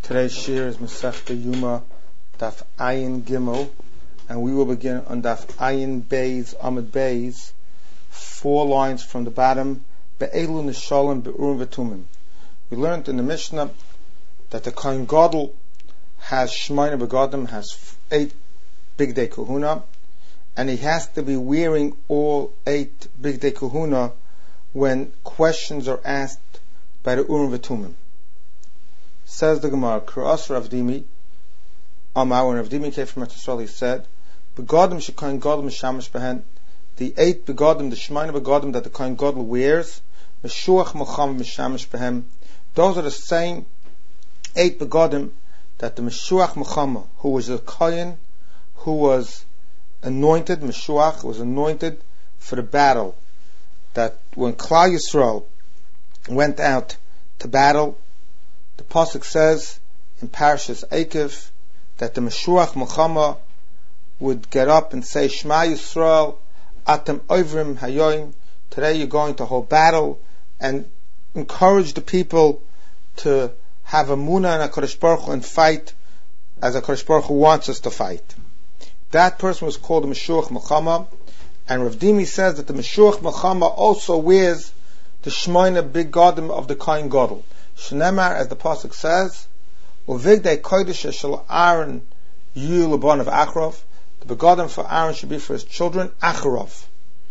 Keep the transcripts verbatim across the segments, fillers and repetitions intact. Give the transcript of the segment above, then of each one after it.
Today's shir is Masechta Yuma, Daf Ayin Gimel, and we will begin on Daf Ayin Beis, Amud Beis, four lines from the bottom, Be'elu Nishalim Be'urim V'tumim. We learned in the Mishnah that the Kohen Gadol has Shemaina Begadim, has eight Big Day Kahuna, and he has to be wearing all eight Big Day Kahuna when questions are asked by the Urim V'tumim. Says the Gemara, Kra'as Rav Dimi, Amar, when Rav Dimi came from Eretz, he said, Begadim shekohen gadol mishamish behen, the eight begadim, the shemaina begadim that the kohen gadol wears, meshuach mocham mishamish behem, those are the same eight begadim that the meshuach mocham, who was a kohen, who was anointed, meshuach was anointed for the battle, that when Klal Yisrael went out to battle, the pasuk says in Parashas Eikev that the Meshuach Mochama would get up and say, Shema Yisrael, Atem Ovrim Hayoim, today you're going to hold battle, and encourage the people to have a Munah and a Kodesh Baruch Hu and fight as a Kodesh Baruch Hu wants us to fight. That person was called the Meshuach Mochama, and Rav Dimi says that the Meshuach Mochama also wears the Shemaina Big Gadim of the Kohen Gadol. Shnemar, as the pasuk says, "Uvigdei kodesh shel Aaron yu lebon of Achrov." The begadim for Aaron should be for his children, Achrov.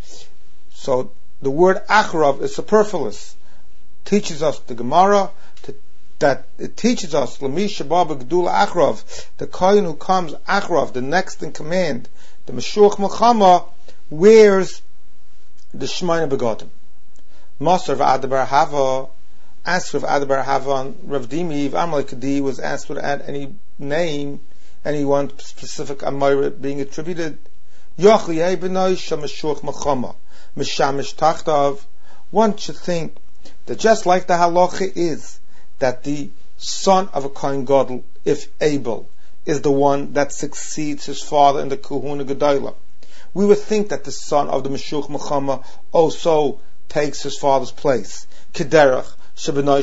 So the word Achrov is superfluous. Teaches us the Gemara to, that it teaches us Lami Shabab Gdula Achrov, the kohen who comes Achrov, the next in command, the Meshuach Mochama, wears the Shemaina begadim. Maser v'adabar hava. Asked Rav Adabar Havan, Rav Dimi, Amalei Kadi was asked to add any name, any one specific Amora being attributed. Yochli Ebenoi Shameshuach Machama, Mishamish Tachtav. One should think that just like the halacha is that the son of a Kohen Gadol, if able, is the one that succeeds his father in the Kahuna Gedola, we would think that the son of the Meshuach Machama also takes his father's place. Kederach. Just like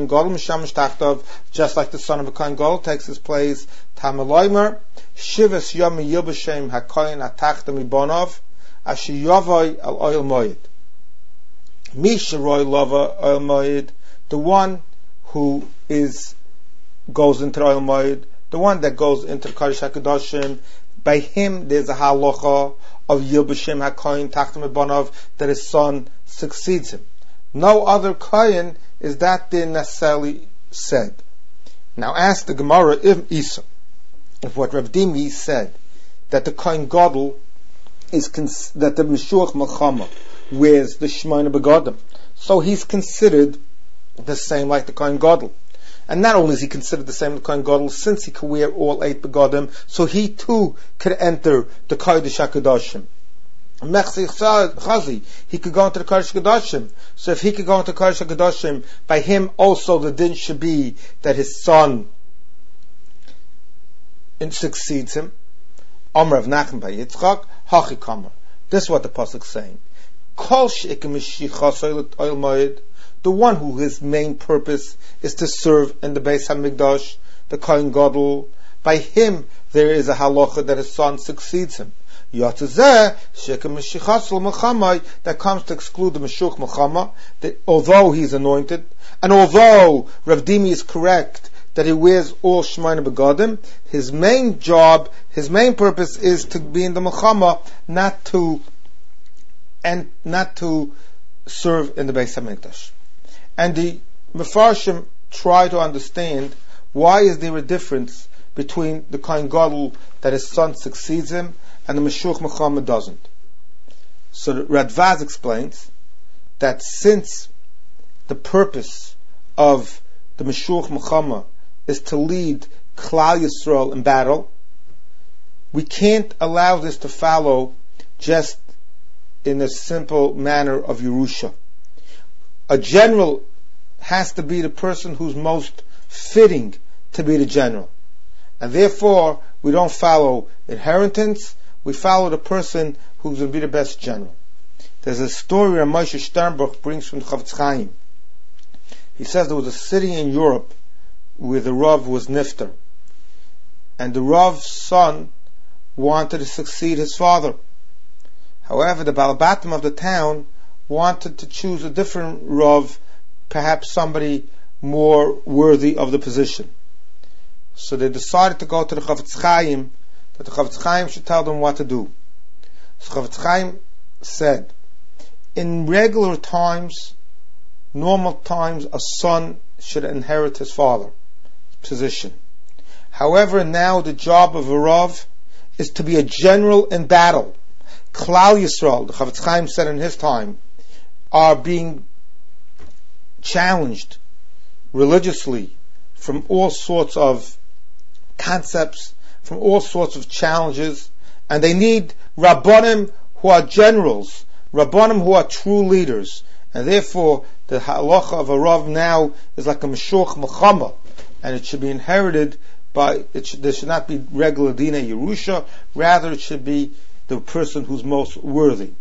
the son of a Kohen Gadol takes his place, Tamaloimer, Shivas Yomi Yubashem HaKohen Atachta Mibonov, Asher Yovoi Al Oil Moed. Misha Roy Lova Oil Moed, the one who is goes into the Oil Moed, the one that goes into the Kodesh HaKadoshim, by him there's a halacha of Yubashem HaKohen Atachta Mibonov that his son succeeds him. No other Kohen is that then necessarily said. Now ask the Gemara if Isa, if what Rav Dimi said, that the Kohen Gadol is cons- that the Meshuach Mochama wears the Shemaina Begadim, so he's considered the same like the Kohen Gadol. And not only is he considered the same like the Kohen Gadol, since he could wear all eight Begadim, so he too could enter the Kodesh HaKadoshim. Chazi, he could go into the Kodesh HaKadoshim. So if he could go into the Kodesh HaKadoshim, by him also the din should be that his son succeeds him. Amar of Nachman by Yitzchak, Hachi Kamar. This is what the pasuk is saying. Kol she'ekem mishichas oil moed, the one who his main purpose is to serve in the Beis HaMikdash, the Kohen Gadol, by him there is a halacha that his son succeeds him. That comes to exclude the Meshuach Mochama, that although he's anointed, and although Rav Dimi is correct that he wears all Shemaina Begadim, his main job, his main purpose is to be in the Mochama, not to and not to serve in the Beis HaMikdash. And the Mefarshim try to understand why is there a difference between the Kohen Gadol that his son succeeds him and the Meshuach Mochama doesn't. So the Radvaz explains that since the purpose of the Meshuach Mochama is to lead Klal Yisrael in battle, we can't allow this to follow just in a simple manner of Yerusha. A general has to be the person who's most fitting to be the general. And therefore, we don't follow inheritance, we follow the person who's going to be the best general. There's a story that Moshe Sternbuch brings from Chofetz Chaim. He says there was a city in Europe where the Rav was nifter, and the Rav's son wanted to succeed his father. However, the Baal Batim of the town wanted to choose a different Rav, perhaps somebody more worthy of the position. So they decided to go to the Chafetz Chaim, that the Chafetz Chaim should tell them what to do. So Chafetz Chaim said, in regular times, normal times, a son should inherit his father's position. However, now the job of a Rav is to be a general in battle. Klal Yisrael, the Chafetz Chaim said in his time, are being challenged religiously from all sorts of concepts, from all sorts of challenges, and they need Rabbanim who are generals, Rabbanim who are true leaders, and therefore the halacha of a Rav now is like a Meshuach Mechama, and it should be inherited by, it should, there should not be regular Dinei Yerusha, rather it should be the person who's most worthy.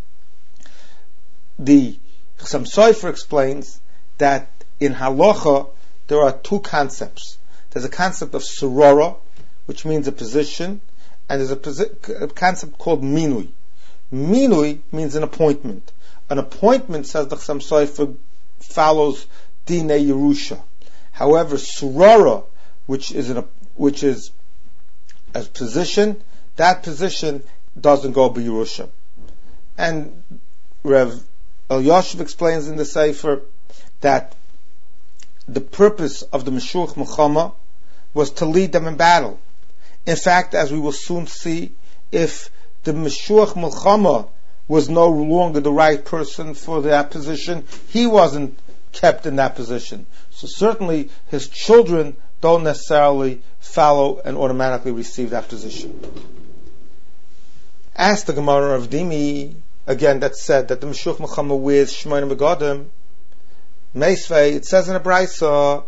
The Chassam Sofer explains that in halacha there are two concepts. There's a concept of sorora, which means a position, and there's a, posi- a concept called minui. Minui means an appointment. An appointment, says the Chassam Sofer, follows Dinei Yerusha. However, sorora, which is an, which is a position, that position doesn't go by Yerusha. And Rev Elyashiv explains in the Sefer that the purpose of the Meshuach Mechama was to lead them in battle. In fact, as we will soon see, if the Meshuach Mechama was no longer the right person for that position, he wasn't kept in that position. So certainly his children don't necessarily follow and automatically receive that position. Ask the Gemara of Dimi, again, that said that the Meshuach Mechama wears Shmoyne Begadim. Meisvei, it says in a Braisa,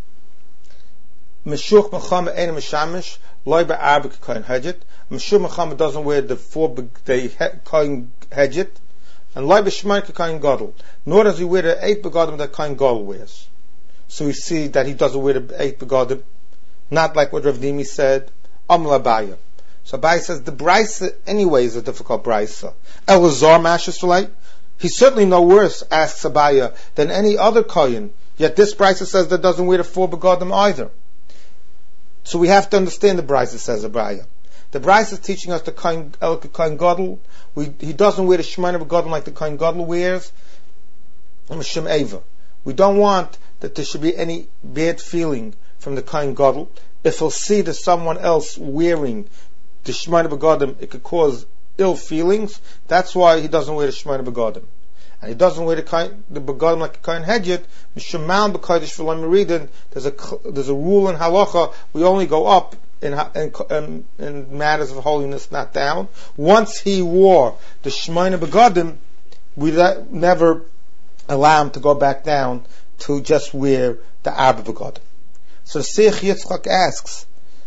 Meshuach Mechama ein mishamish loy be'arba k'koyin hedget. Meshuach Mechama doesn't wear the four the koyin hedget, and loy be'shmoyne k'koyin gadol. Nor does he wear the eight begadim that koyin gadol wears. So we see that he doesn't wear the eight begadim, not like what Rav Dimi said. Amla Abaya. So Abaya says the Braisa anyway is a difficult Braisa. Elazar Mashas V'lei, he's certainly no worse, asks Abaya, than any other koyin. Yet this Braisa says that doesn't wear the four begadim either. So we have to understand the Braisa, says Abaya. The Braisa is teaching us the koyin el koyin gadol. We he doesn't wear the shemana begadim like the koyin gadol wears. Shem Eva. We don't want that there should be any bad feeling from the koyin gadol. If he'll see that someone else wearing the shemana begadim, it could cause ill feelings. That's why he doesn't wear the shemana begadim. And he doesn't wear the koyin, the begadim like a koyin hedget. Mishamal b'kodesh v'lo meridin. There's a there's a rule in halacha. We only go up in, in, in, in matters of holiness, not down. Once he wore the shemana begadim, we that, never allow him to go back down to just wear the arba begadim. So the Seich Yitzchak asks,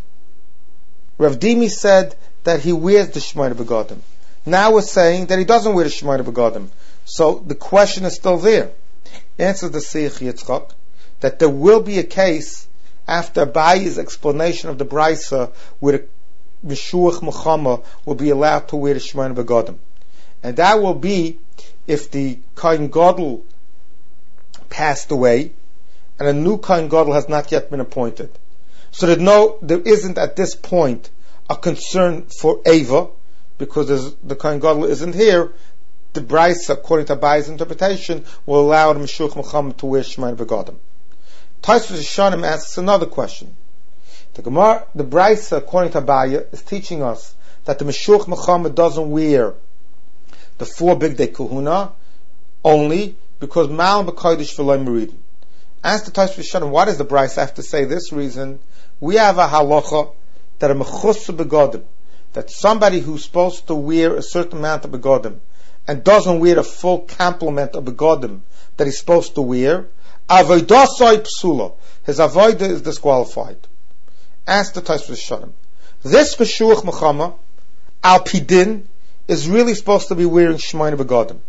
Rav Dimi said that he wears the shemana begadim. Now we're saying that he doesn't wear the shemana begadim. So the question is still there. Answers the Seich Yitzchak that there will be a case after Abayi's explanation of the Braisa where the Meshuach Mechama will be allowed to wear the shemana begadim, and that will be if the koyin gadol passed away and a new koyin gadol has not yet been appointed. So that no, there isn't at this point a concern for Eva because the koyin gadol isn't here. The Braisa, according to Abayi's interpretation, will allow the Meshuach Mechama to wear shemana begadim. Tosfos Yeshanim asks another question. The Gemara, the Braisa, according to Abaya, is teaching us that the Meshuach Mechama doesn't wear the four big day kahuna only because Mal b'kodesh v'lo meridin. Ask the Tosfos Yeshanim, why does the Braisa have to say this reason? We have a halacha that a mechus begadim, that somebody who's supposed to wear a certain amount of begadim and doesn't wear a full complement of begadim that he's supposed to wear, avoidasai psula, his avodah is disqualified. Ask the Tosfos Yeshanim, this Meshuach Mechama al pidin is really supposed to be wearing shemona begadim.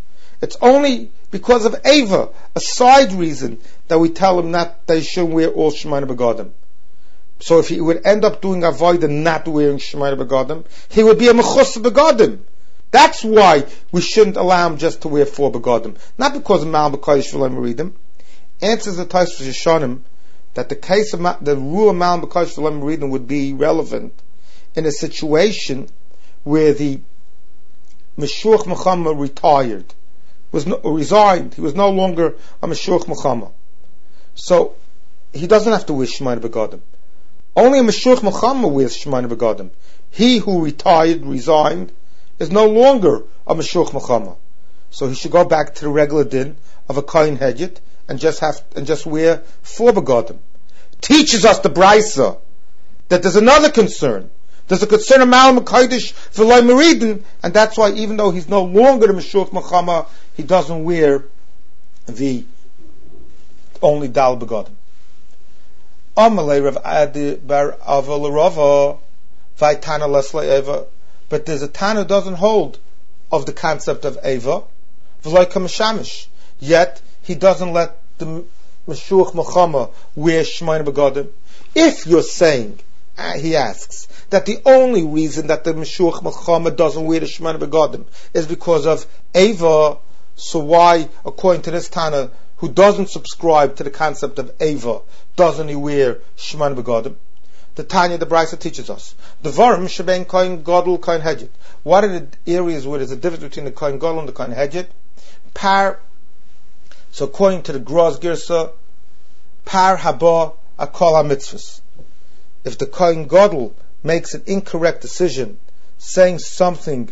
It's only because of Ava, a side reason, that we tell him not they shouldn't wear all Shemayna Begadim. So if he would end up doing Avodah not wearing Shemayna Begadim, he would be a Mechus Begadim. That's why we shouldn't allow him just to wear four Begadim. Not because of Mal B'Kodesh V'Lo Meridim. Answers the Tais for Yeshanim that the case of Ma- the rule of Mal B'Kodesh V'Lo Meridim would be relevant in a situation where the Meshuach Mechama retired, was no, resigned. He was no longer a Meshuach Mechama. So he doesn't have to wear Shemayna Begadim. Only a Meshuach Mechama wears Shemayna Begadim. He who retired, resigned, is no longer a Meshuach Mechama. So he should go back to the regular din of a Kohen Hedjit and just have and just wear four Begadim. Teaches us the Brisa that there's another concern. There's a concern of Mal Mekadosh V'Lo Meridin, and that's why even though he's no longer the Meshuach Mechama, he doesn't wear the only Dal Begadim. Amalei Rav Adi Bar Ava L'Rava Vaytana Lesla Eva, but there's a Tana who doesn't hold of the concept of Eva, V'Lo Kamashamish. Yet he doesn't let the Meshuach Mechama wear Shemayna Begadim. If you're saying, uh, he asks, that the only reason that the Meshuach Mechama doesn't wear the Shemayna Begadim is because of Eva, so why, according to this Tana, who doesn't subscribe to the concept of Eva, doesn't he wear Shemayna Begadim? The Tanya, the Brisa teaches us. The Varim Sheben Kohen Gadol Kohen Hedjit. What are the areas where there's a difference between the Kohen Gadol and the Kohen Hedjit? Par, so according to the Gros Girsa, Par Haba Akol HaMitzvahs. If the Kohen Gadol makes an incorrect decision, saying something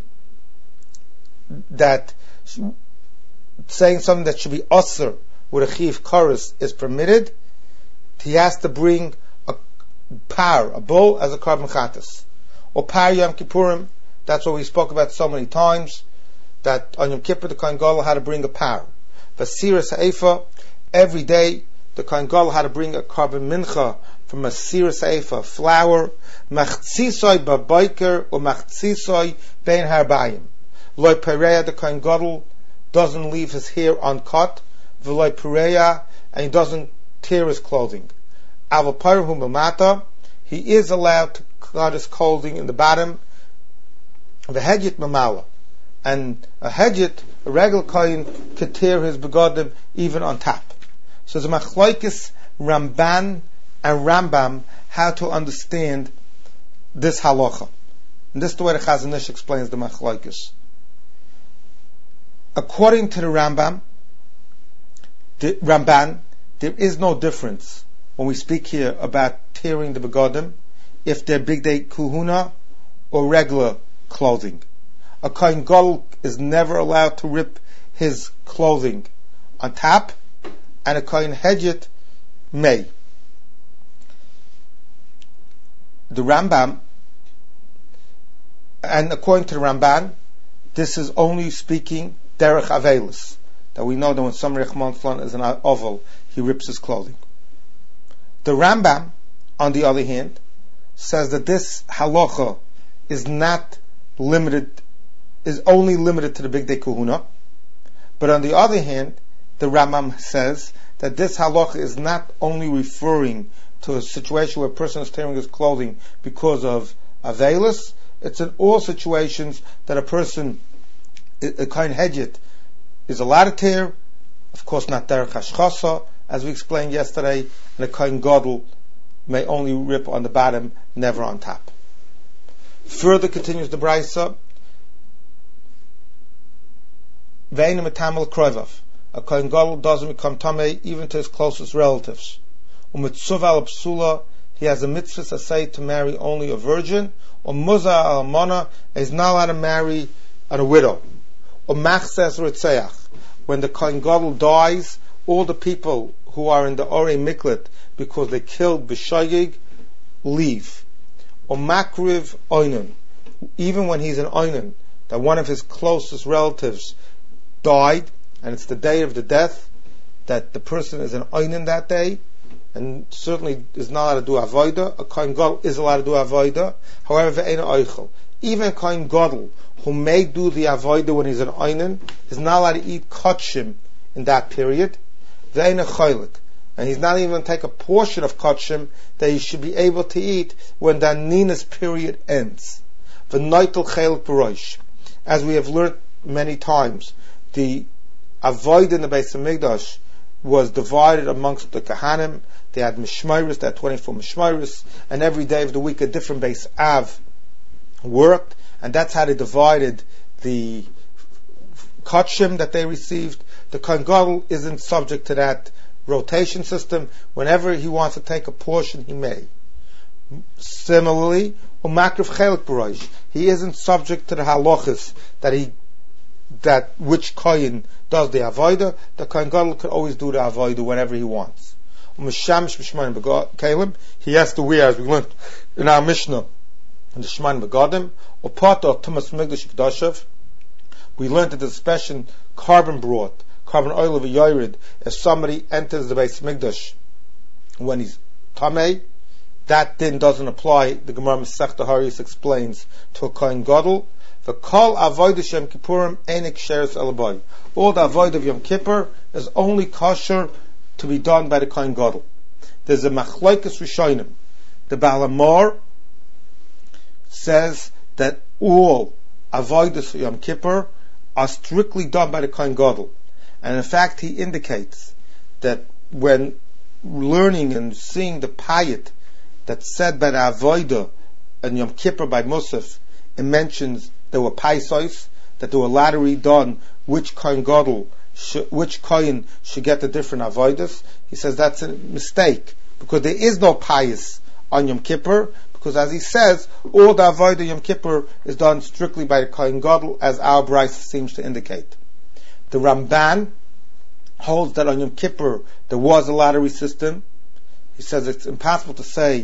that saying something that should be usher with a chiv chorus is permitted, he has to bring a par, a bull, as a carbon chatas. Or par Yom Kippurim, that's what we spoke about so many times, that on Yom Kippur the Kohen Gadol had to bring a par. Vasiras Ha'efa, every day the Kohen Gadol had to bring a carbon mincha from a Siras Ha'efa flour, machtzisoi ba'boiker or machtzisoi bein harbayim. Loi pereya, the Kohen Gadol doesn't leave his hair uncut, v'loi pereya, and he doesn't tear his clothing. Aval parhu mamata, he is allowed to cut his clothing in the bottom. V'hedjit mamala, and a hedjit, a regular kohen, could tear his begadim even on top. So there's a machlokes Ramban and Rambam how to understand this halacha. And this is the way the Chazon Ish explains the machlokes. According to the Rambam, the Ramban, there is no difference when we speak here about tearing the begadim if they're big day kuhuna or regular clothing. A kohen gadol is never allowed to rip his clothing on top, and a kohen hedjit may. The Rambam, and according to the Ramban, this is only speaking derech avelis, that we know that when somebody Rechman is an oval, he rips his clothing. The Rambam, on the other hand, says that this halacha is not limited, is only limited to the big day kuhuna. But on the other hand, the Rambam says that this halacha is not only referring to a situation where a person is tearing his clothing because of avelis, it's in all situations that a person, a kohen hedjit, is allowed to tear, of course not derech hashchasa, as we explained yesterday, and a kohen gadol may only rip on the bottom, never on top. Further continues the Brisa, Ve'einu metamel kroivav, a kohen gadol doesn't become tamei even to his closest relatives. Umitzuv al psula, he has a mitzvah to say to marry only a virgin, or muza al almana, he's not allowed to marry a widow. Or machzes ritzeach, when the kohen gadol dies, all the people who are in the Orei Miklet because they killed b'shayig leave. Or makriv oinen, even when he's an oinen, that one of his closest relatives died, and it's the day of the death, that the person is an oinen that day, and certainly is not allowed to do avoida. A kohen gadol is allowed to do avoida. However, ve'eino oichel, even Kohen Gadol, who may do the avodah when he's an Einan, is not allowed to eat kachim in that period. Ve'ena chaylik. And he's not even going to take a portion of kachim that he should be able to eat when the Nina's period ends. V'naitel chaylik b'roish. As we have learned many times, the avodah in the Beis Hamikdash was divided amongst the Kahanim. They had Mishmairis, they had twenty-four Mishmairis, and every day of the week a different Beis Av worked, and that's how they divided the kachim that they received. The Kohen Gadol isn't subject to that rotation system. Whenever he wants to take a portion, he may. Similarly, umakriv chelik b'roish, he isn't subject to the halachas that he that which kohen does the avodah. The Kohen Gadol could always do the avodah whenever he wants. Umeshamish b'shmanim b'kalim, he has to wear, as we learned in our Mishnah, in the Shmanim b'gadim, upato tumas migdash kedashav. We learned that there's a special carbon brought, carbon oil of a yored, if somebody enters the Beis Mikdash when he's tamei, that din doesn't apply. The Gemara Masechta Haris explains to a Kohen Gadol. The kol avodah Yom Kippurim enik sheres elaboy. All the avodah of Yom Kippur is only kosher to be done by the Kohen Gadol. There's a machlokes rishonim. The Baal Hamor says that all avodas Yom Kippur are strictly done by the Kohen Gadol, and in fact he indicates that when learning and seeing the payat that's said by the avodah and Yom Kippur by Musaf, it mentions there were paisos, that there were lottery done which Kohen Gadol, which Kohen should get the different avodas. He says that's a mistake, because there is no payas on Yom Kippur, because as he says, all the avodah Yom Kippur is done strictly by the Kohen Gadol, as our Brisa seems to indicate. The Ramban holds that on Yom Kippur there was a lottery system. He says it's impossible to say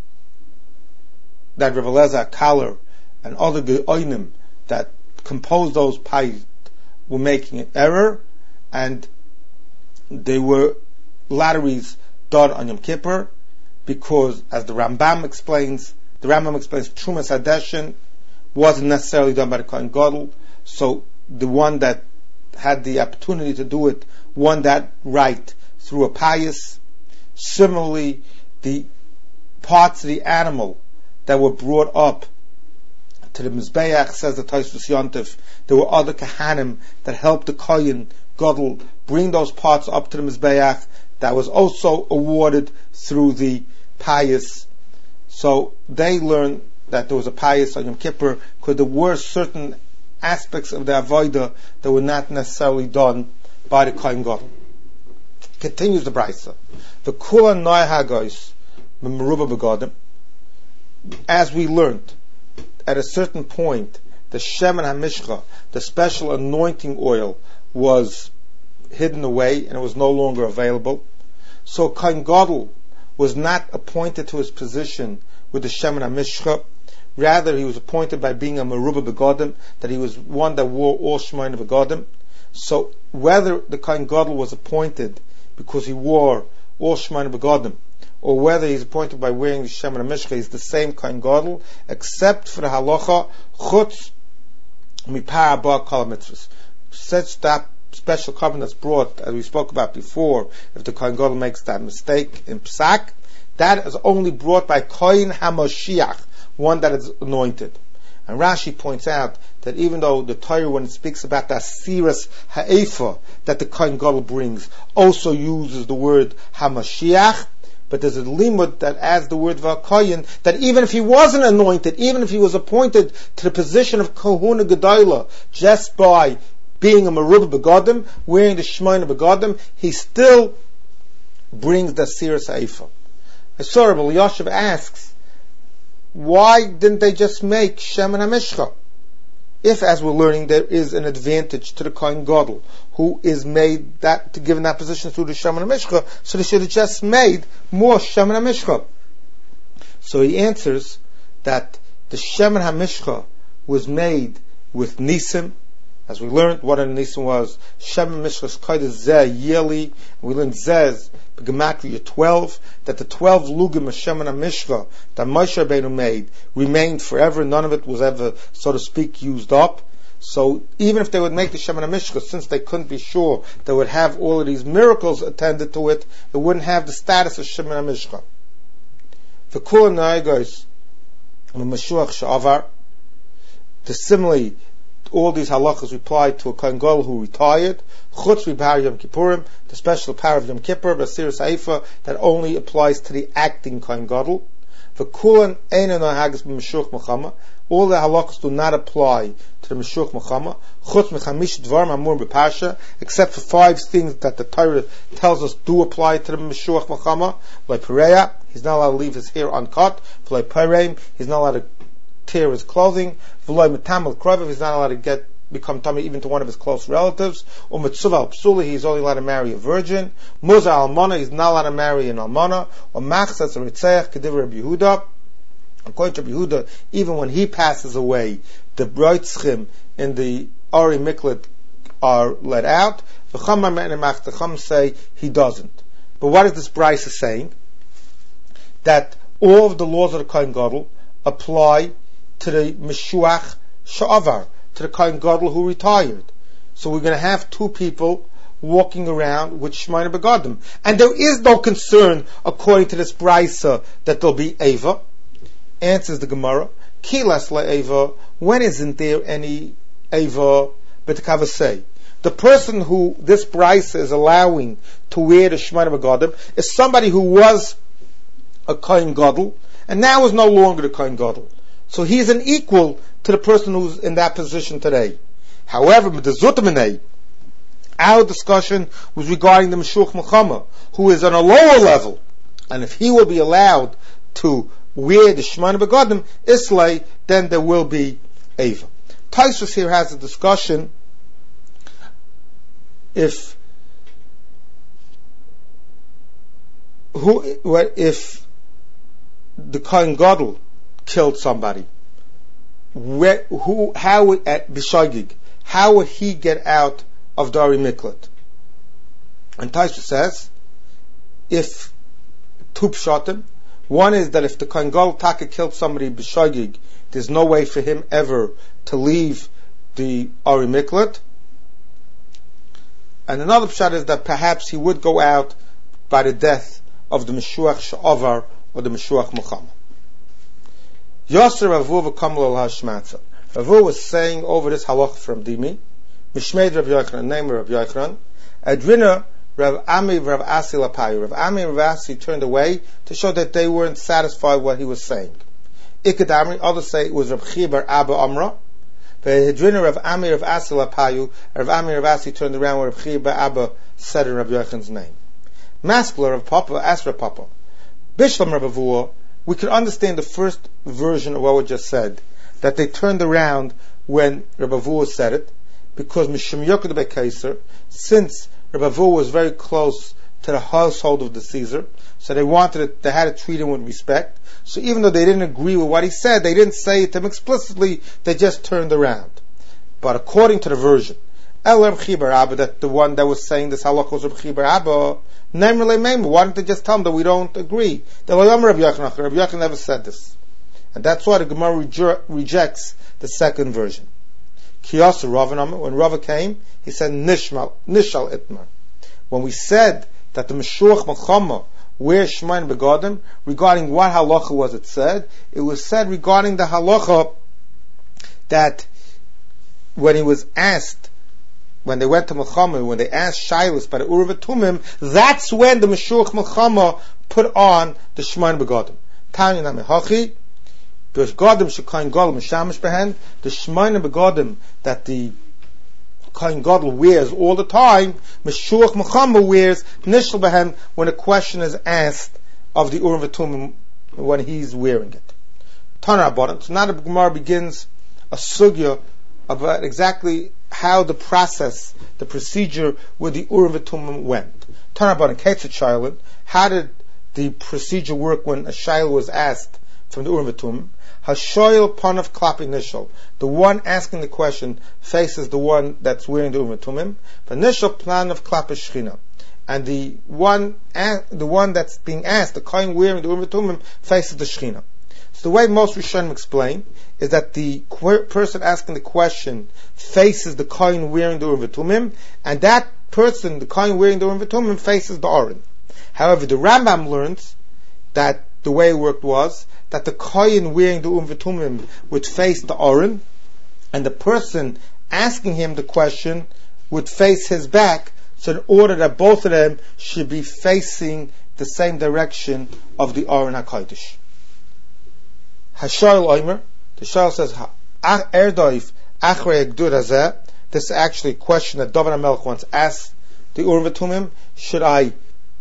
that Rav Elazar Kaller and other Geonim that composed those payas were making an error, and they were lotteries done on Yom Kippur, because as the Rambam explains, the Rambam explains Trumas Hadeshin wasn't necessarily done by the Kohen Gadol, so the one that had the opportunity to do it won that right through a payas. Similarly, the parts of the animal that were brought up to the Mizbeach, says the Tosfos Yontif, there were other Kahanim that helped the Kohen Gadol bring those parts up to the Mizbeach. That was also awarded through the payas. So they learned that there was a payas on Yom Kippur, because there were certain aspects of the avodah that were not necessarily done by the Kohen Gadol. Continues the Brisa. The Kula Noy Hagois Meruba Begadim. As we learned, at a certain point, the Shemen HaMishcha, the special anointing oil, was hidden away and it was no longer available. So Kohen Gadol was not appointed to his position with the Shemen HaMishcha. Rather, he was appointed by being a Meruba Begadim, that he was one that wore all Shemayim Begadim. So whether the Kohen Gadol was appointed because he wore all Shemayim Begadim, or whether he's appointed by wearing the Shemen HaMishcha, he's the same Kohen Gadol, except for the halacha chutz mipar ba kol mitzvahs. Such that special covenant that's brought, as we spoke about before, if the Kohen Gadol makes that mistake in Psak, that is only brought by Kohen HaMoshiach, one that is anointed. And Rashi points out that even though the Torah, when it speaks about the Asiras Ha'efa that the Kohen Gadol brings, also uses the word HaMashiach, but there's a limud that adds the word V'Koyin, that even if he wasn't anointed, even if he was appointed to the position of Kohuna Gedolah, just by being a Meruba Begadim, wearing the Shemayim Begadim, he still brings the Asiras Ha'efa. So Rabbi Yoshev asks, why didn't they just make Shemen HaMishcha? If, as we're learning, there is an advantage to the Kohen Gadol, who is made that to given that position through the Shemen HaMishcha, so they should have just made more Shemen HaMishcha. So he answers that the Shemen HaMishcha was made with Nisim, As we learned, what an Nisan was, Shem Mishras Kodesh Zeh yearly. We learned Zeh Gematria twelve, that the twelve lugim of Shem and Mishra that Moshe Rabbeinu made remained forever. None of it was ever, so to speak, used up. So even if they would make the Shem and Mishra, since they couldn't be sure they would have all of these miracles attended to it, it wouldn't have the status of Shem and Mishra. The Kula Naigos Mashuach Sha'avar, the similarly, all these halachas apply to a Kohen Gadol who retired. Chutz B'Bar Yom Kippurim, the special power of Yom Kippur, Basir Saifa, that only applies to the acting Kohen Gadol. V'kulan Einan Hagas B'Mashuach Mechama, all the halachas do not apply to the Mashuach Mechama. Chutz Mechamish Dvarim Amur B'Parsha, except for five things that the Torah tells us do apply to the Mashuach Mechama. Like Pereya, he's not allowed to leave his hair uncut. Like Pereim, he's not allowed to tear his clothing. V'loy Metamel Kroviv, he's not allowed to get become tummy even to one of his close relatives. Umetzuva al Psuli, he's only allowed to marry a virgin. Muza Almana, he's not allowed to marry an Almana. Or Machzas or Ritzeach, Kediv Rabbi Yehuda. According to Rabbi Yehuda, even when he passes away, the Broitzchim in the Ari Miklat are let out. The Chum say he doesn't. But what is this Bryce saying? That all of the laws of the Kohen Gadol apply to the Meshuach Sha'avar, to the Kohen Gadol who retired. So we're going to have two people walking around with Shemaina Begadim. And there is no concern, according to this Brisa, that there'll be Eva. Answers the Gemara, Kilas la Eva, when isn't there any Eva B'tekavasei? The person who this Brisa is allowing to wear the Shemaina Begadim is somebody who was a Kohen Gadol, and now is no longer the Kohen Gadol. So he's an equal to the person who's in that position today. However, with the Zutaminei, our discussion was regarding the Meshuach Mechama, who is on a lower level, and if he will be allowed to wear the Shemaina Begadim, Islay, then there will be Eva. Taisus here has a discussion if who if the Kohen Gadol killed somebody, where, who, how would, at B'Shagig, how would he get out of Dari Miklat? And Taisha says, if two pshatim, one is that if the Kohen Gadol Taka killed somebody B'Shagig, there's no way for him ever to leave the Ari Miklat. And another pshat is that perhaps he would go out by the death of the Meshuach Sha'avar or the Meshuach Mechama. Yosser Ravu v'kamul al hashmatza. Ravu was saying over this halach from Dimi, Mishmeid Rav Yochanan, name of Rav Yochanan, Adrina Rav Ami Rav Asi Lapayu. Rav Ami and Rav Asi turned away to show that they weren't satisfied with what he was saying. Ikadamri, others say it was Rav Chibar Abba Amra. Adrina Rav Ami Rav Asi Lapayu. Rav Ami Rav Asi turned around where Rav Chibar Abba said in Rav Yochanan's name. Maskler of Papa asked Rav Papa. Bishlam Rav Avua, we can understand the first version of what we just said, that they turned around when Rabbi Avua said it, because Mishum Yoked Bekaiser, since Rabbi Avua was very close to the household of the Caesar, so they wanted it, they had to treat him with respect. So even though they didn't agree with what he said, they didn't say it to him explicitly, they just turned around. But according to the version, El Reb Chibar Abba, that the one that was saying this halakha was Reb Chibar Abba, why don't they just tell them that we don't agree? The Rabbi Yochanan never said this. And that's why the Gemara reje- rejects the second version. Kiyasa Rav, when Rava came, he said Nishmal, Nishal Itmar. When we said that the Meshuach Mechama wears Shemaina Begadim, regarding what halacha was it said, it was said regarding the halacha that when he was asked, when they went to Mechama, when they asked Shailus by the Ur V'Tumim, that's when the Meshuach Mechama put on the Shemaina Begadim. Tanya Nami Hachi, because Gadim Shekain Gadol Mishamish Behen, the Shemaina Begadim that the Kohen Gadol wears all the time, Meshuach Mechama wears Nishal Behen when a question is asked of the Ur V'Tumim when he's wearing it. Tana Rabbanan. So now the Gemara begins a sugya about exactly how the process, the procedure with the Urim V'Tumim went. Turn about in Ketzat Shaila, how did the procedure work when a Shaila was asked from the Urim V'Tumim. Hashoyel panav klapi nishal. The one asking the question faces the one that's wearing the Urim V'Tumim. V'nishal panav klapi shchina. And the one, the one that's being asked, the kohen wearing the Urim V'Tumim, faces the Shechina. So the way most Rishonim explain is that the person asking the question faces the kohen wearing the Urim V'Tumim, and that person, the kohen wearing the Urim V'Tumim, faces the Aron. However, the Rambam learns that the way it worked was that the kohen wearing the Urim V'Tumim would face the Aron, and the person asking him the question would face his back, so in order that both of them should be facing the same direction of the Aron HaKodesh. Hashar Oimer, the Shal says, Erdoif Achrei Gdur Hazeh. This is actually a question that David HaMelech once asked the Urim V'Tumim: should I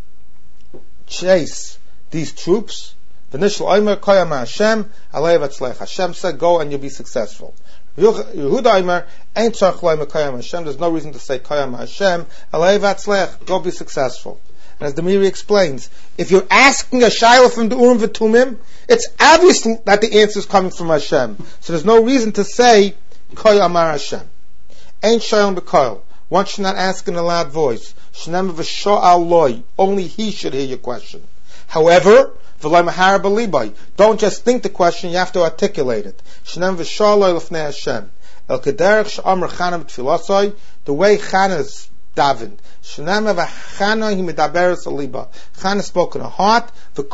chase these troops? V'nishal Oimer Koyam Hashem Alei V'Tzlech. Hashem said, go and you'll be successful. Yehuda Omer, Ein Tzarech Lo Koyam Hashem. There's no reason to say Koyam Hashem. Alei V'Tzlech. Go be successful. And as the Miri explains, if you're asking a shayla from the Urim V'Tumim, it's obvious that the answer is coming from Hashem. So there's no reason to say Koyam Hashem. Ein Shaylam B'Koyel. One should not ask in a loud voice. Shneim V'Sha'al Loi. Only he should hear your question. However, don't just think the question, you have to articulate it. The way Chana's davened. Chana spoke in her heart.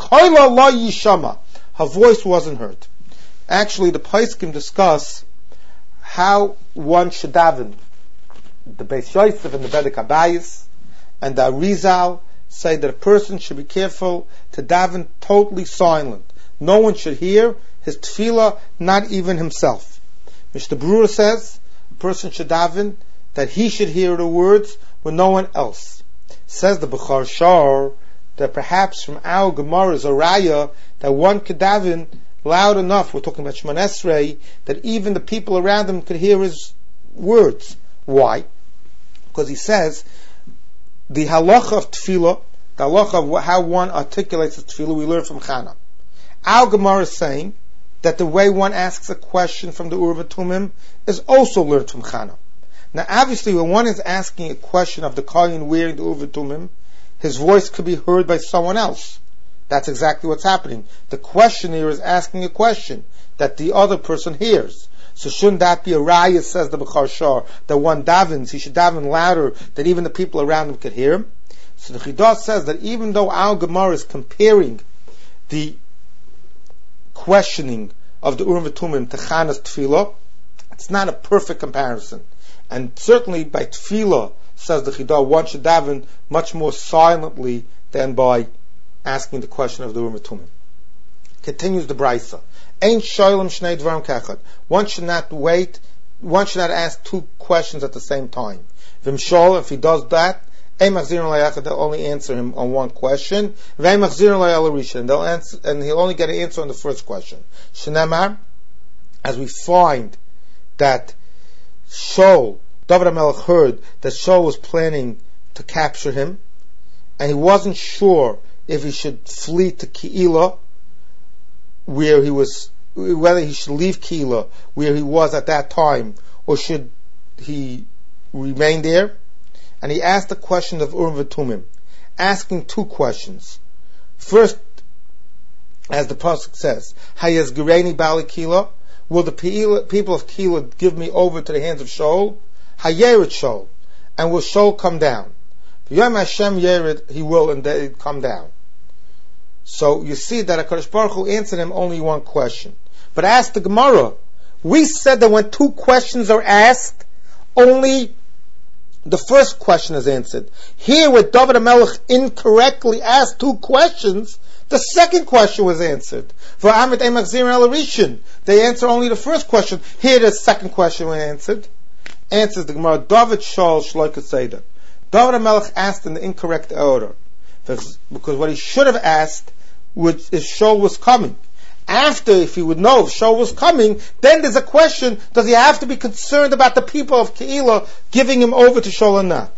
Her voice wasn't heard. Actually, the Poskim discuss how one should daven. The Beis Yosef and the Bedek Habayis and the Arizal say that a person should be careful to daven totally silent. No one should hear his tefillah, not even himself. Mister Brewer says a person should daven that he should hear the words when no one else. Says the Bechor Shor that perhaps from our Gemara's a raya that one could daven loud enough, we're talking about Shemon Esrei, that even the people around him could hear his words. Why? Because he says the halacha of tefillah, the halacha of how one articulates the tefillah, we learn from Chana. Our Gemara is saying that the way one asks a question from the Urim V'Tumim is also learned from Chana. Now, obviously, when one is asking a question of the kohen wearing the Urim V'Tumim, his voice could be heard by someone else. That's exactly what's happening. The questioner is asking a question that the other person hears. So shouldn't that be a raya, says the Bechor Shor, that one davens, he should daven louder, that even the people around him could hear him? So the Chidah says that even though our Gemara is comparing the questioning of the Urim V'Tumim to Chana's tefillah, it's not a perfect comparison. And certainly by tefillah, says the Chidah, one should daven much more silently than by asking the question of the Urim V'Tumim. Continues the Braisa. Ein shoylem shnei dvarim kechad. One should not wait, one should not ask two questions at the same time. V'mshol, if he does that, ein machzirin layachad, they'll only answer him on one question. V'ein machzirin layal rishon, they'll answer, and he'll only get an answer on the first question. Shnemar, as we find that Shaul, David HaMelech heard that Shaul was planning to capture him, and he wasn't sure if he should flee to Keilah, where he was, whether he should leave Keilah, where he was at that time, or should he remain there. And he asked the question of Urim V'Tumim, asking two questions. First, as the pasuk says, Hayaz Gereni Bali Keilah, will the people of Keilah give me over to the hands of Shaul? Hayerit Shaul, and will Shaul come down? V'yom Hashem Yerid, he will indeed come down. So you see that HaKadosh Baruch Hu answered him only one question. But ask the Gemara. We said that when two questions are asked, only the first question is answered. Here, where David HaMelech incorrectly asked two questions, the second question was answered. For Amit Emachzir El Rishon, they answer only the first question. Here, the second question was answered. Answers the Gemara. David Shaul Shloika Seder. David HaMelech asked in the incorrect order, because what he should have asked was if Shaul was coming. After, if he would know if Shaul was coming, then there's a question, does he have to be concerned about the people of Keilah giving him over to Shaul or not?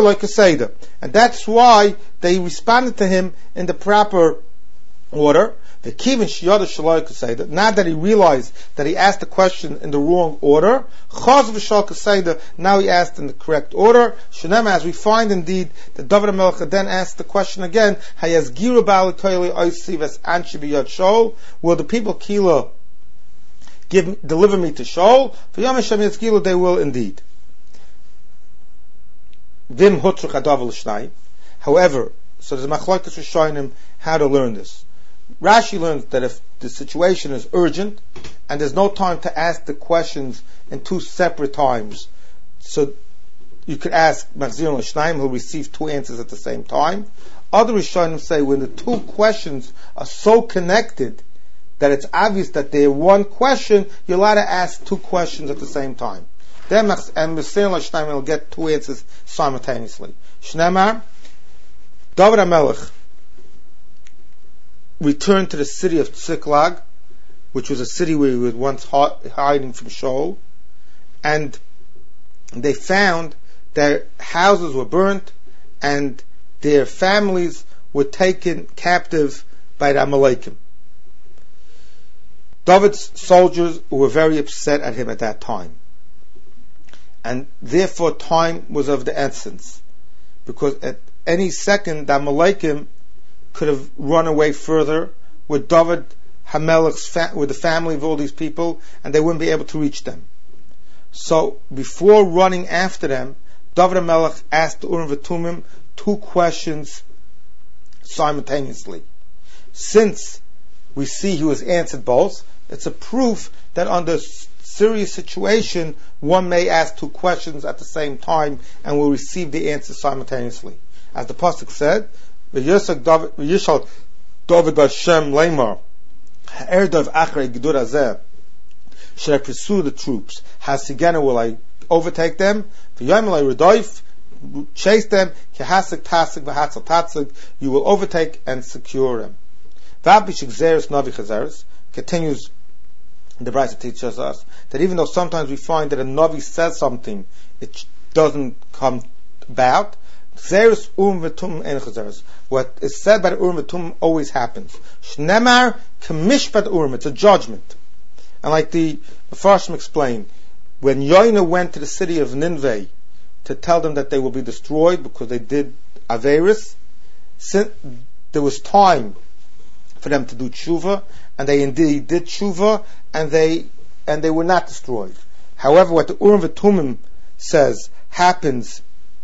And that's why they responded to him in the proper order. The Kivin Shiyada Shaloi Kaseda, now that he realized that he asked the question in the wrong order, Chaz V'Shal Kaseda, now he asked in the correct order. Shenema, as we find indeed that David HaMelech then asked the question again, Hayazgiru Ba'al Toili Oisi Ves Anshi B'Yad Shol, will the people Kila give deliver me to Shol? V'Yom Hashem Yazgiru, they will indeed. Vim Hutzruch Adav L'Shnai. However, so there's a machlokes Rishonim how to learn this. Rashi learns that if the situation is urgent and there's no time to ask the questions in two separate times, so you could ask Machzir L'Shnayim, who'll receive two answers at the same time. Other Rishonim say when the two questions are so connected that it's obvious that they're one question, you're allowed to ask two questions at the same time. Then and Machzir L'Shnayim will get two answers simultaneously. Shnemar, David HaMelech returned to the city of Tziklag, which was a city where he was once hiding from Shaul, and they found their houses were burnt and their families were taken captive by the Amalekim. David's soldiers were very upset at him at that time, and therefore time was of the essence, because at any second the Amalekim could have run away further with David HaMelech's fa- with the family of all these people, and they wouldn't be able to reach them. So before running after them, David HaMelech asked the Urim V'Tumim two questions simultaneously. Since we see he was answered both, it's a proof that under serious situation one may ask two questions at the same time and will receive the answer simultaneously. As the pasuk said, "V'yishal David Hashem Leimar Erdav Achrei Gidur Hazeh." Should I pursue the troops? Hasigena, will I overtake them? V'yom Elai Redoif, chase them. Kehasik Tasik V'Hatzel Tatzig, you will overtake and secure them. V'abishik Zeres Navi Chazeres, continues the Brisa teaches us that even though sometimes we find that a Navi says something, it doesn't come about. Zeres Urim V'Tumim En Chazeres. What is said by the Urim V'Tumim always happens. Shnemar K'mishpat Urim, it's a judgment. And like the Mefarshim explained, when Yoina went to the city of Nineveh to tell them that they will be destroyed because they did Averis, there was time for them to do tshuva, and they indeed did tshuva, and they and they were not destroyed. However, what the Urim V'Tumim says happens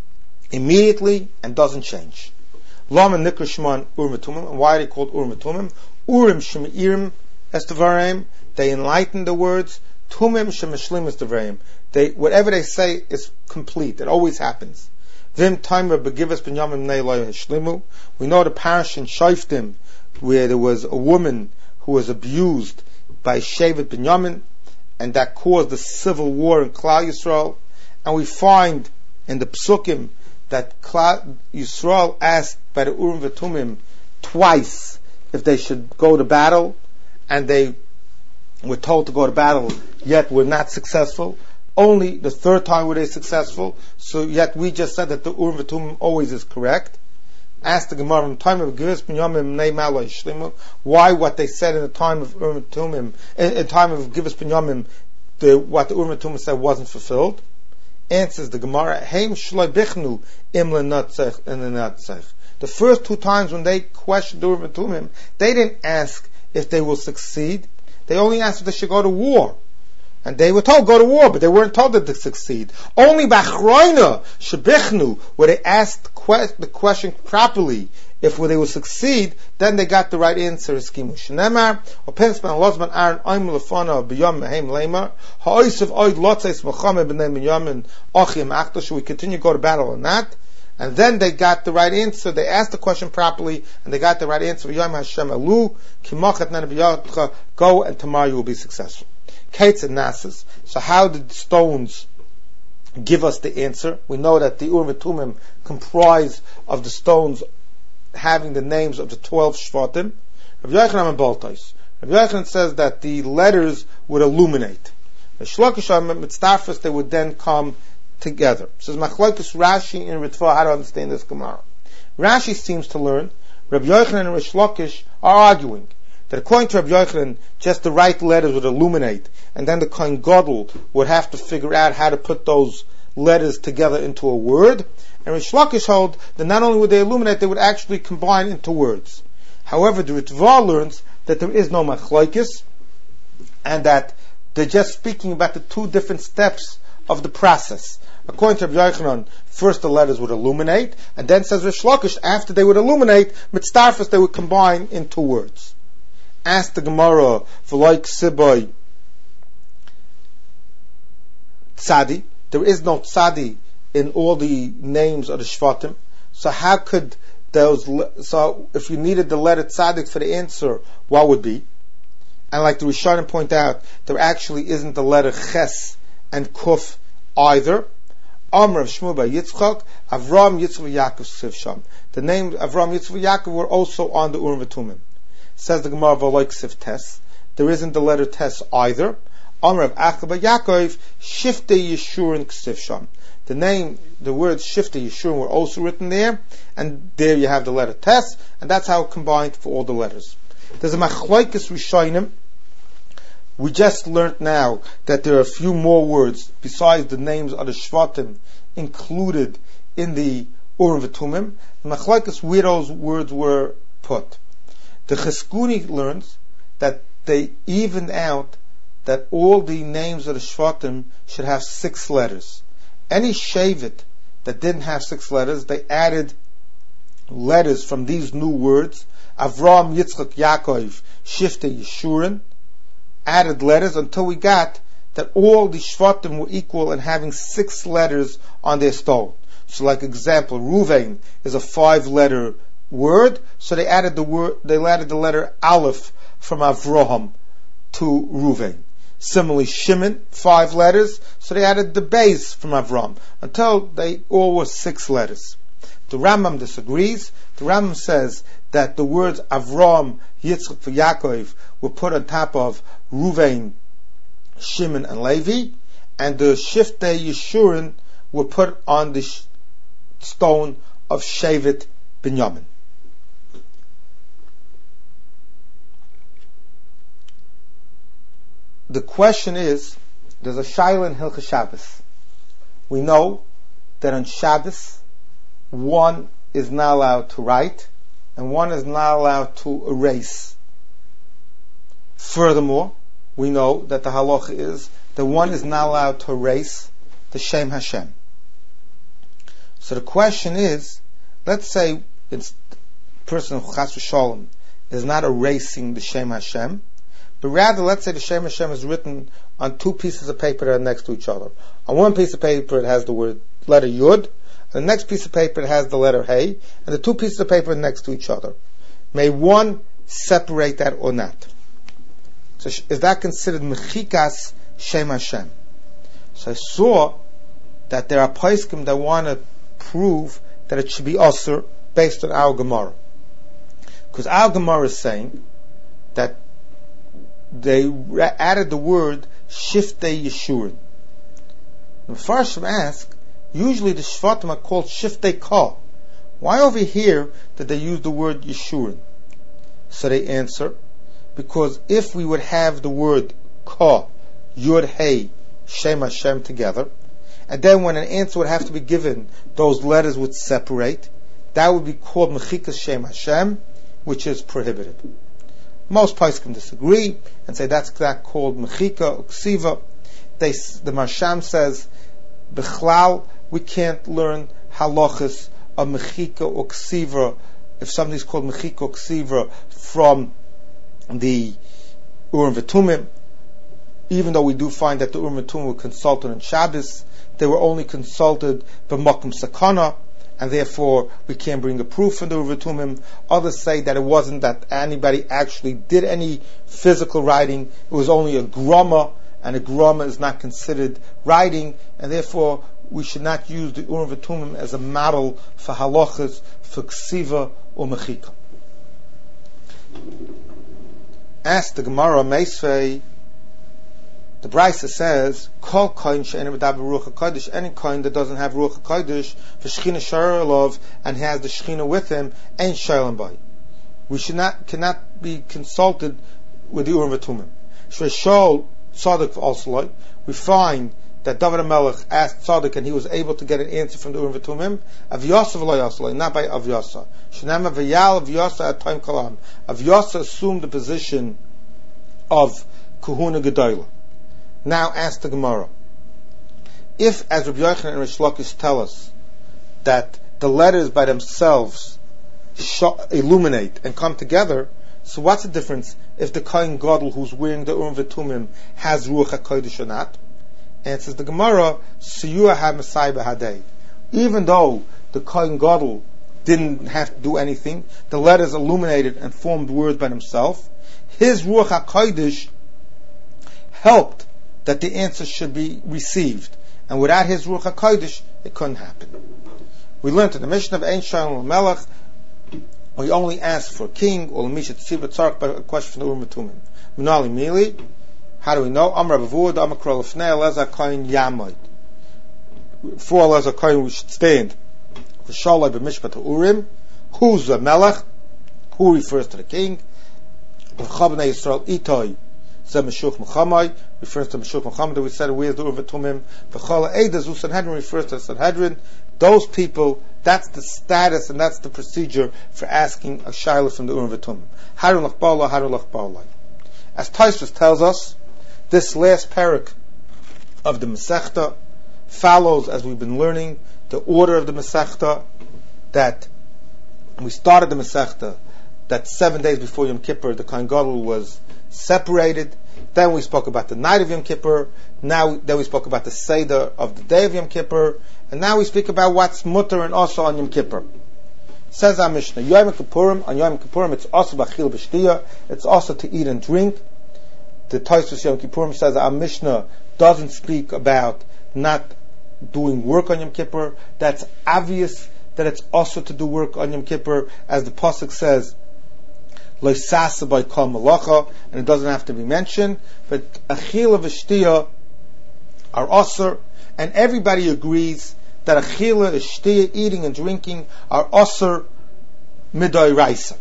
immediately and doesn't change. Lama Nikra Shman Urim V'Tumim, and why are they called Urim V'Tumim? Urim Shemeirim Estavarim, they enlighten the words. Tumim Shemeshlim Estavarim, they whatever they say is complete. It always happens. Vim Timer Begivas Binyamin Neilai Hashlimu. We know the parish in Shoftim where there was a woman who was abused by Shevet Binyamin, and that caused the civil war in Klal Yisrael. And we find in the Psukim that Klal Yisrael asked by the Urim V'Tumim twice if they should go to battle, and they were told to go to battle, yet were not successful. Only the third time were they successful. So yet we just said that the Urim V'Tumim always is correct. Ask the Gemara in time of Givus Binyamin Nei Malay Shlimu, why what they said in the time of Urim V'Tumim, in, in time of Givus Binyamin, the, what the Urim V'Tumim said wasn't fulfilled. Answers the Gemara, Heim Shloi Bichnu Imle Natzech and the Natzech. The first two times when they questioned the Urim V'Tumim, they didn't ask if they will succeed. They only asked if they should go to war. And they were told go to war, but they weren't told that they succeed. Only Bachroina Shebichnu, where they asked the question properly, if they will succeed, then they got the right answer. Skimu Shnemar, or Pensman Losman Aaron Oim Lefana B'Yom Mehem Leimar, Ha'oisav Oid Lotzeis Mechame B'nei Binyamin Achim Achta. Should we continue to go to battle or not? And then they got the right answer. They asked the question properly, and they got the right answer. V'Yom Hashem Elu Kimachat Nanabiyatcha. Go, and tomorrow you will be successful. Kates and Nasas. So how did the stones give us the answer? We know that the Urim V'Tumim comprise of the stones having the names of the twelve Shvatim. Rabbi Yochanan and Baltais. Rabbi Yochanan says that the letters would illuminate. The Shlokish and Mitztafas, they would then come together. It says Machlokes Rashi in Ritva, how to understand this Gemara. Rashi seems to learn Rabbi Yochanan and Rish Lakish are arguing. that according to Rabbi Yochanan, just the right letters would illuminate, and then the Kohen Gadol would have to figure out how to put those letters together into a word. And Rish Lakish hold that not only would they illuminate, they would actually combine into words. However, the Ritva learns that there is no machlokes, and that they're just speaking about the two different steps of the process. According to Rabbi Yochanan, first the letters would illuminate, and then says Rish Lakish, after they would illuminate, mitzdarfus they would combine into words. Ask the Gemara, v'loik siboy tzadi. There is no tzadi in all the names of the Shvatim. So how could those, so if you needed the letter tzaddik for the answer, what would be? And like the Rishonim point out, there actually isn't the letter ches and kuf either. Amr of Shmuel by Yitzchak, Avram, Yitzchak, Yaakov, Sivsham. The names Avram, Yitzchak, Yaakov were also on the Urim V'Tumim. Says the Gemara, V'loik Siv Tes. There isn't the letter Tes either. Amr of Achaba Yaakov, Shiftei Yeshurun Ksivsham. The name, the words Shiftei Yeshurun were also written there, and there you have the letter Tes, and that's how it combined for all the letters. There's a Machlokes Rishonim. We just learned now that there are a few more words besides the names of the Shvatim included in the Urim V'Tumim. The Machlokes where those words were put. The Cheskuni learns that they evened out that all the names of the Shvatim should have six letters. Any Shavit that didn't have six letters, they added letters from these new words, Avram, Yitzchak, Yaakov, Shiftei Yeshurun, added letters until we got that all the Shvatim were equal in having six letters on their stone. So like example, Ruvain is a five letter word, so they added the word, they added the letter Aleph from Avraham to Ruvain. Similarly, Shimon, five letters, so they added the Beis from Avram, until they all were six letters. The Rambam disagrees. The Rambam says that the words Avram, Yitzchak, and Yaakov were put on top of Ruvain, Shimon, and Levi, and the Shiftei Yeshurun were put on the sh- stone of Shevet Binyamin. The question is, there's a Shaila in Hilchos Shabbos. We know that on Shabbos, one is not allowed to write, and one is not allowed to erase. Furthermore, we know that the halacha is that one is not allowed to erase the Shem Hashem. So the question is, let's say it's the person who Chas v'Shalom is not erasing the Shem Hashem, but rather, let's say the Shem Hashem is written on two pieces of paper that are next to each other. On one piece of paper it has the word letter Yud, and the next piece of paper it has the letter Hey, and the two pieces of paper are next to each other. May one separate that or not? So is that considered mechikas Shem Hashem? So I saw that there are poskim that want to prove that it should be usur based on our Gemara, because our Gemara is saying that they added the word Shiftei Yeshurun. The Farshim ask, usually the Shvatim are called Shiftei Ka. Why over here did they use the word Yeshurun? So they answer, because if we would have the word Ka, Yud Hey, Shem Hashem together, and then when an answer would have to be given, those letters would separate, that would be called Mechikas Shem Hashem, which is prohibited. Most poskim disagree and say that's that called mechika or ksiva. They, the Marsham says, bichlal, we can't learn halachas of mechika or ksiva if somebody's called mechika or ksiva from the Urim V'Tumim. Even though we do find that the Urim V'Tumim were consulted on Shabbos, they were only consulted b'makom sakana, and therefore we can't bring a proof from the Urim V'Tumim. Others say that it wasn't that anybody actually did any physical writing, it was only a grama, and a grama is not considered writing, and therefore we should not use the Urim V'Tumim as a model for halachas, for ksiva or mechika. Ask the Gemara Meisvei. The Brisa says, "Kol kohen she'enu medaber ruach hakodesh." Any kohen that doesn't have ruach hakodesh, v'shchina sharelov, and has the shchina with him, ain't shaylam bay. we should not cannot be consulted with the Urim V'Tumim. Shreishol Tzaddik also, we find that David HaMelech asked Tzaddik and he was able to get an answer from the Urim V'Tumim. Avyasa v'lo, not by Avyasa. Shenema v'yal Avyasa at time kalam. Avyasa assumed the position of Kahuna Gedolah. Now ask the Gemara. If, as Rabbi Yochanan and Rish Lakish tell us, that the letters by themselves sh- illuminate and come together, so what's the difference if the Kohen Gadol who's wearing the Urim V'Tumim has Ruach HaKodesh or not? And it says the Gemara, Siyuah HaMesai B'Hadei. Even though the Kohen Gadol didn't have to do anything, the letters illuminated and formed words by themselves, his Ruach HaKodesh helped that the answer should be received. And without his Ruach HaKodesh, it couldn't happen. We learned in the Mishnah of Ein Shalom Melech, we only ask for a king, or Misha Tzibah Tzarek, by a question from the Urim V'Tumim. Minali Mili, how do we know? Amar Bavud, Amar Krol Lefnei, Elazar Kohen Yamoid. For Elazar Kohen we should stand. For Shalai B'Mishpat HaUrim, who's the Melech? Who refers to the king? For Chabnei Yisrael Itoi, Zeh Meshuch Mechamai, refers to Meshuch Mechamai, that we said, where's the Urim V'Tumim? For Chala Eidah Zu Sanhedrin refers to the Sanhedrin. Those people, that's the status and that's the procedure for asking a shayla from the Urim V'Tumim. Haru Lach Ba'alai, Haru Lach Ba'alai. As Tosfos tells us, this last parak of the Masechta follows, as we've been learning, the order of the Masechta, that we started the Masechta, that seven days before Yom Kippur, the Kohen Gadol was separated. Then we spoke about the night of Yom Kippur. Now, then we spoke about the Seder of the day of Yom Kippur. And now we speak about what's mutter and also on Yom Kippur. Says our Mishnah, Yom Kippurim, on Yom Kippurim, it's also b'achil b'shtiyah, it's also to eat and drink. The Tosfos Yom Kippurim says our Mishnah doesn't speak about not doing work on Yom Kippur. That's obvious that it's also to do work on Yom Kippur, as the pasuk says, Lo sasa by kol malacha, and it doesn't have to be mentioned. But achila v'shtiyah are osur, and everybody agrees that achila, shtiyah, eating and drinking, are osur midai raisa.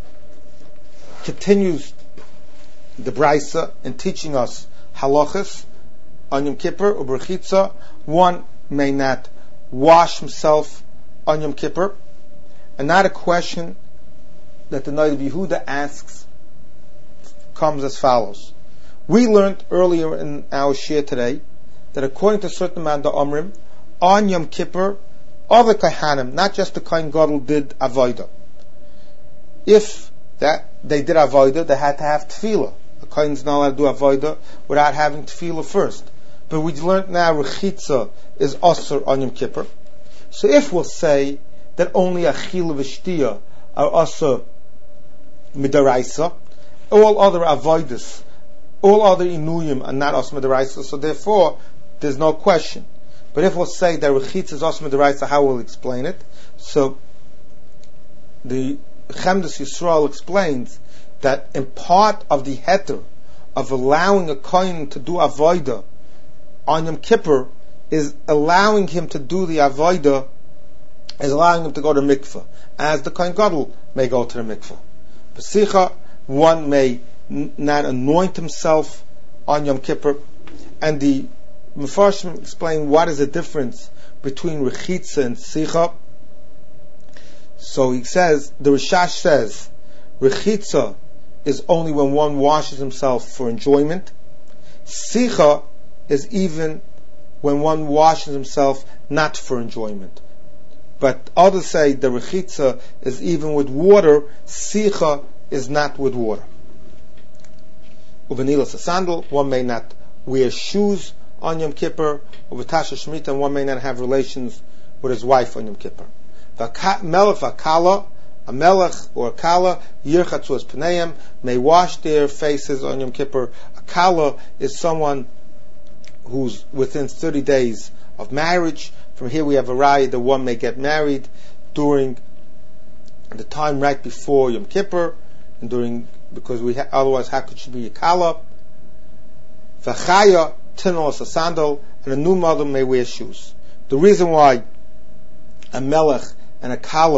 Continues the Braisa in teaching us halachas on Yom Kippur, uberchitza. One may not wash himself on Yom Kippur, and not a question that the Noda B'Yehuda asks comes as follows. We learned earlier in our shir today that according to certain man the Omrim, on Yom Kippur, all the Kohanim, not just the Kohen Gadol, did avodah. If that they did avodah, they had to have tefillah. The Kohen's not allowed to do avodah without having tefillah first. But we learned now rechitza is osur on Yom Kippur. So if we'll say that only achila v'shtiyah are osur midaraisa, all other avodas, all other inuyim are not osur midaraisa, so therefore there's no question. But if we'll say that rechitza is osur midaraisa, how we'll explain it? So the Chemdas Yisrael explains that in part of the heter of allowing a kohen to do avodah on Yom Kippur is allowing him to do the avodah, is allowing him to go to mikveh, as the kohen gadol may go to the mikveh. B'sicha, one may n- not anoint himself on Yom Kippur, and the Mefarshim explain what is the difference between rechitza and sicha. So he says, the Rishash says, rechitza is only when one washes himself for enjoyment. Sicha is even when one washes himself not for enjoyment. But others say the rechitza is even with water, sicha is not with water. Uvenilas a sandal, one may not wear shoes on Yom Kippur, uvetasha shmita, and one may not have relations with his wife on Yom Kippur. Melech v'akala, a melech or a kala, yirchatzu es pneim, may wash their faces on Yom Kippur. A kala is someone who's within thirty days of marriage. From here we have a raya that one may get married during the time right before Yom Kippur, and during, because we ha- otherwise how could she be a kala? V'chaya, tinol, a sandal, and a new mother may wear shoes. The reason why a melech and a kala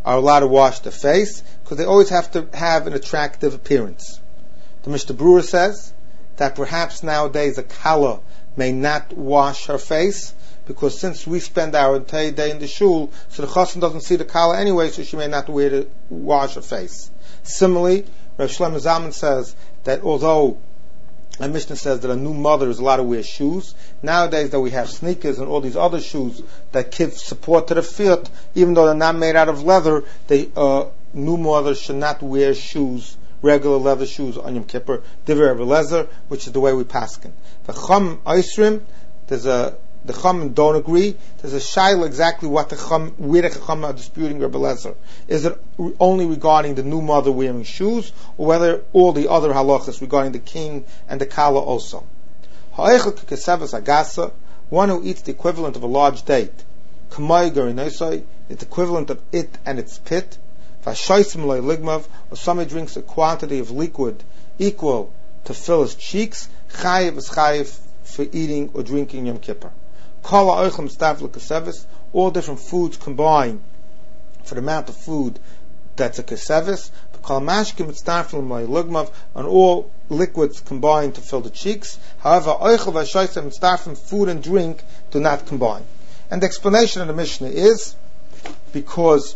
are allowed to wash their face because they always have to have an attractive appearance. The Mishnah Berurah says that perhaps nowadays a kala may not wash her face because since we spend our entire day in the shul, so the chassan doesn't see the kala anyway, so she may not wear to wash her face. Similarly, Rav Shlomo Zalman says that although a Mishnah says that a new mother is allowed to wear shoes, nowadays that we have sneakers and all these other shoes that give support to the feet, even though they're not made out of leather, they uh, new mothers should not wear shoes, regular leather shoes on Yom Kippur. Divrei Rebbe Eliezer, which is the way we paskin. The Chum Oisrim, there's a the Chum don't agree. There's a shaila exactly what the Chum, where the Chum are disputing Rebbe Eliezer. Is it only regarding the new mother wearing shoes, or whether all the other halachas regarding the king and the kala also? Ha'echel k'kesevas agasa, one who eats the equivalent of a large date, k'may garinosai, it's equivalent of it and its pit. V'shoisim loy ligmav, or somebody drinks a quantity of liquid equal to fill his cheeks, chayiv is chayiv for eating or drinking Yom Kippur. Kala oichem stav l'kesevis, all different foods combined for the amount of food that's a kesevis. Kala mashkim mitzdarfim loy ligmav, and all liquids combined to fill the cheeks. However, oichel v'shoisim mitzdarfim, food and drink do not combine. And the explanation of the Mishnah is because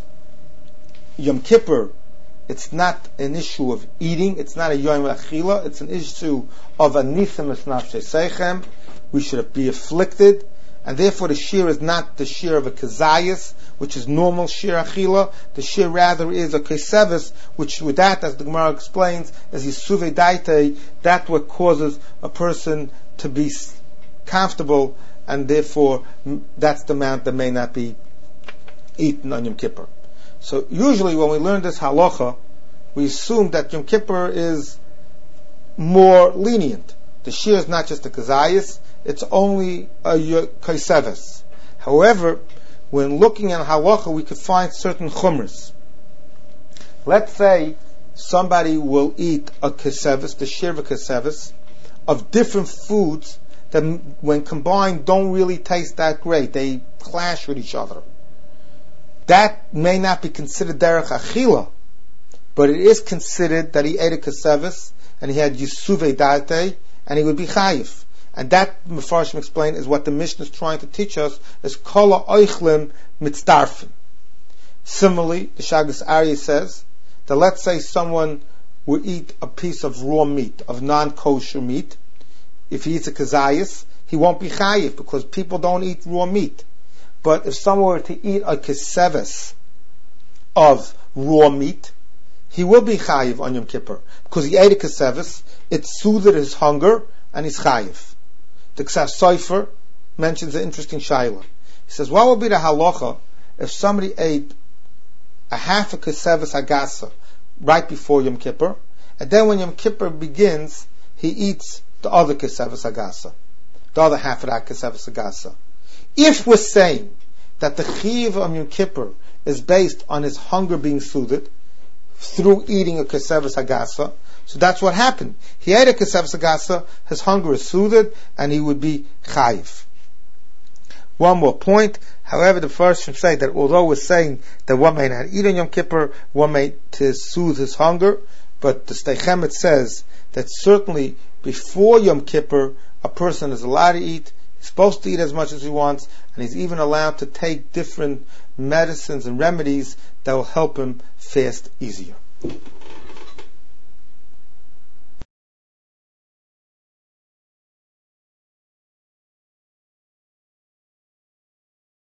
Yom Kippur, it's not an issue of eating, it's not a Yom Achila, it's an issue of a Nisim Esnafshe Seichem. We should be afflicted, and therefore the shear is not the shear of a Kazayas, which is normal shear Achila. The shear rather is a Kesevis, which with that, as the Gemara explains, is Yisuve Daite, that's what causes a person to be comfortable, and therefore that's the amount that may not be eaten on Yom Kippur. So usually when we learn this halacha, we assume that Yom Kippur is more lenient. The shear is not just a kazayas, it's only a kaiseves. However, when looking at halacha, we could find certain chumras. Let's say somebody will eat a kaiseves, the shear of a kaiseves, of different foods that when combined don't really taste that great. They clash with each other. That may not be considered derech achila, but it is considered that he ate a kasevis and he had yisuve date, and he would be chayiv. And that, Mefarshim explained, is what the Mishnah is trying to teach us, is kol ha'oichlim mitzdarfim. Similarly, the Shagas Aryeh says that let's say someone would eat a piece of raw meat, of non-kosher meat. If he eats a kazayas, he won't be chayiv because people don't eat raw meat. But if someone were to eat a keseves of raw meat, he will be chayiv on Yom Kippur because he ate a keseves. It soothed his hunger and he's chayiv. The Ksaf Sofer mentions an interesting shayla. He says, what would be the halacha if somebody ate a half a keseves agasa right before Yom Kippur, and then when Yom Kippur begins, he eats the other keseves agasa, the other half of that keseves agasa? If we're saying that the chiyuv of Yom Kippur is based on his hunger being soothed through eating a keseves hagasa, so that's what happened. He ate a keseves hagasa, his hunger is soothed, and he would be chayiv. One more point. However, the first should say that although we're saying that one may not eat on Yom Kippur, one may to soothe his hunger, but the Sdei Chemet says that certainly before Yom Kippur, a person is allowed to eat. He's supposed to eat as much as he wants, and he's even allowed to take different medicines and remedies that will help him fast easier.